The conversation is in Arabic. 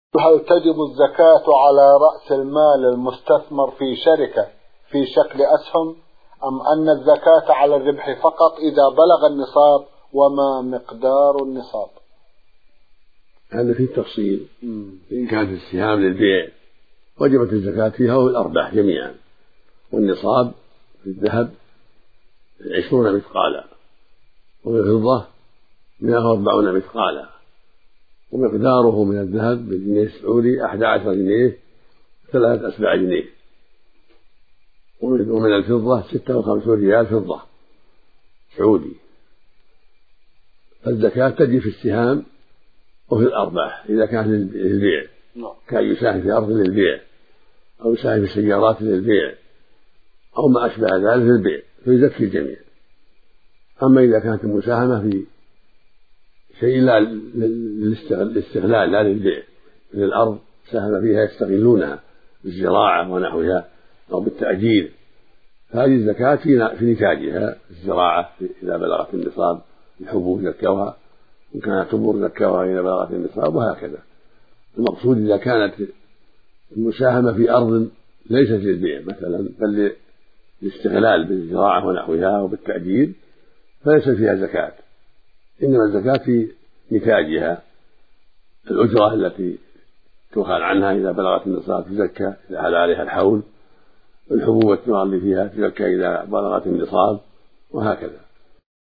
هل تجب الزكاة على رأس المال المستثمر في شركة في شكل أسهم، أم أن الزكاة على الربح فقط إذا بلغ النصاب؟ وما مقدار النصاب؟ هذا فيه تفصيل. إن كانت السهام للبيع وجبت الزكاة فيها والأرباح جميعا، والنصاب في الذهب 20 مثقالا، وفي الفضة 140 مثقالا، ومقداره من الذهب بالجنيه السعودي 11 جنيه 3 أسباع جنيه، ومن الفضة 56 ريال فضة سعودي. فالزكاة تجي في السهام وفي الأرباح إذا كان للبيع، كان يساهم في أرض للبيع أو يساهم في سيارات للبيع أو ما أشبه ذلك للبيع فيزكي الجميع. أما إذا كانت المساهمة في شيء لا للاستغلال لا للبيع، من الأرض ساهم فيها يستغلونها بالزراعة ونحوها أو بالتأجير، فهذه الزكاة في نتاجها. الزراعة إذا بلغت النصاب الحبوب زكوها، وإن كانت تمر زكوها إذا بلغت النصاب، وهكذا. المقصود إذا كانت المساهمة في أرض ليست للبيع مثلا بل للاستغلال بالزراعة ونحوها وبالتأجير فليس فيها زكاة، إنما الزكاة في نتاجها. الأجرة التي تؤخذ عنها إذا بلغت النصاب تزكى إذا حال عليها الحول، الحبوب والثمار اللي فيها تزكى إذا بلغت النصاب، وهكذا.